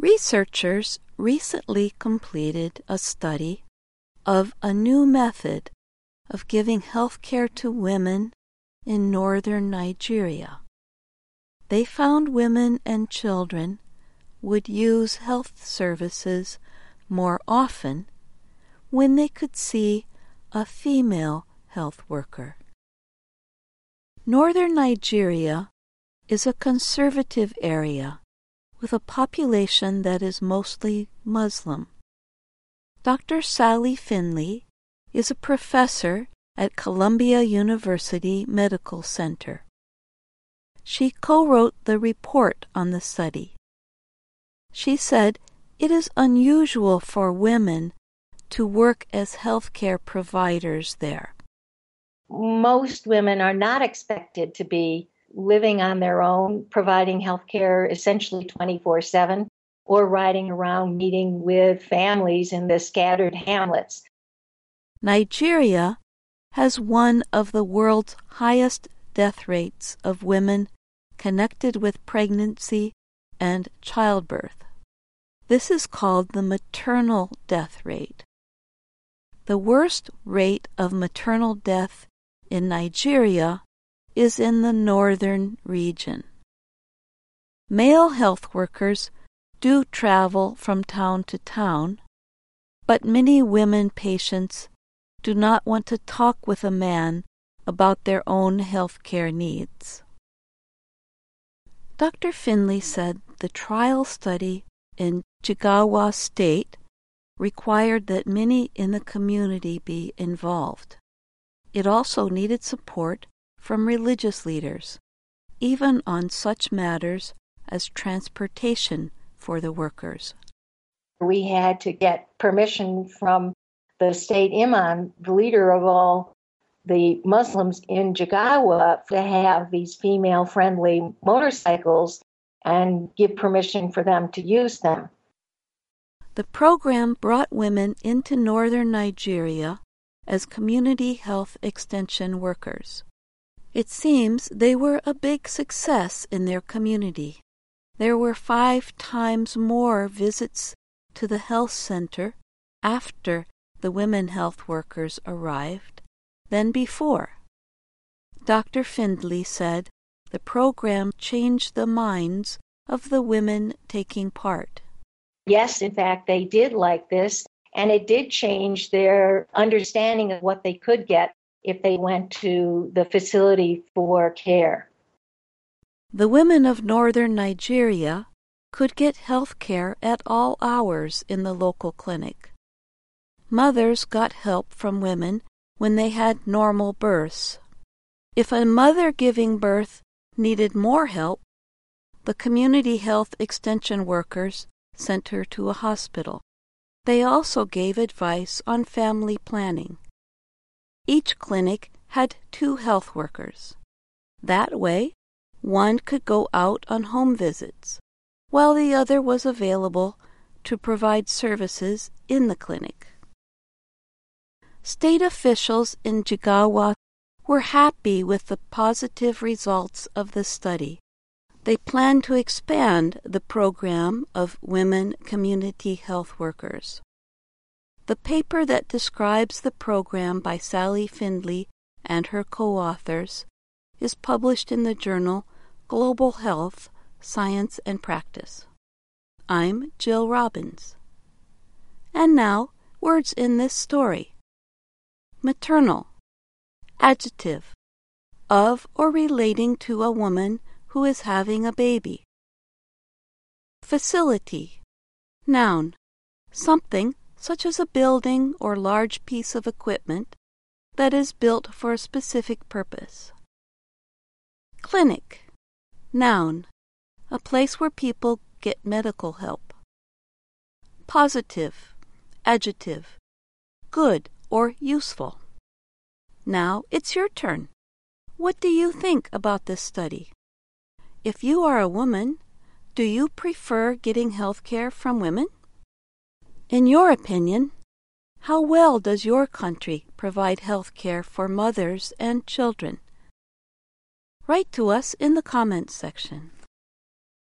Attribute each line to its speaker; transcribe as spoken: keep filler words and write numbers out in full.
Speaker 1: Researchers recently completed a study of a new method of giving health care to women in northern Nigeria. They found women and children would use health services more often when they could see a female health worker. Northern Nigeria is a conservative area with a population that is mostly Muslim. Doctor Sally Findley is a professor at Columbia University Medical Center. She co-wrote the report on the study. She said it is unusual for women to work as healthcare providers there.
Speaker 2: Most women are not expected to be living on their own, providing healthcare essentially twenty-four seven, or riding around meeting with families in the scattered hamlets.
Speaker 1: Nigeria has one of the world's highest death rates of women connected with pregnancy and childbirth. This is called the maternal death rate. The worst rate of maternal death in Nigeria is in the northern region. Male health workers do travel from town to town, but many women patients do not want to talk with a man about their own health care needs. Doctor Findley said the trial study in Jigawa State required that many in the community be involved. It also needed support from religious leaders, even on such matters as transportation for the workers.
Speaker 2: We had to get permission from the state imam, the leader of all the Muslims in Jigawa, to have these female-friendly motorcycles and give permission for them to use them.
Speaker 1: The program brought women into northern Nigeria as community health extension workers. It seems they were a big success in their community. There were five times more visits to the health center after the women health workers arrived than before. Doctor Findley said the program changed the minds of the women taking part.
Speaker 2: Yes, in fact, they did like this, and it did change their understanding of what they could get if they went to the facility for care.
Speaker 1: The women of northern Nigeria could get health care at all hours in the local clinic. Mothers got help from women when they had normal births. If a mother giving birth needed more help, the community health extension workers sent her to a hospital. They also gave advice on family planning. Each clinic had two health workers. That way, one could go out on home visits, while the other was available to provide services in the clinic. State officials in Jigawa were happy with the positive results of the study. They plan to expand the program of women community health workers. The paper that describes the program by Sally Findley and her co-authors is published in the journal Global Health, Science and Practice. I'm Jill Robbins. And now, words in this story. Maternal. Adjective. Of or relating to a woman who is having a baby. Facility. Noun. Something such as a building or large piece of equipment that is built for a specific purpose. Clinic. Noun. A place where people get medical help. Positive. Adjective. Good or useful. Now it's your turn. What do you think about this study? If you are a woman, do you prefer getting health care from women? In your opinion, how well does your country provide health care for mothers and children? Write to us in the comments section.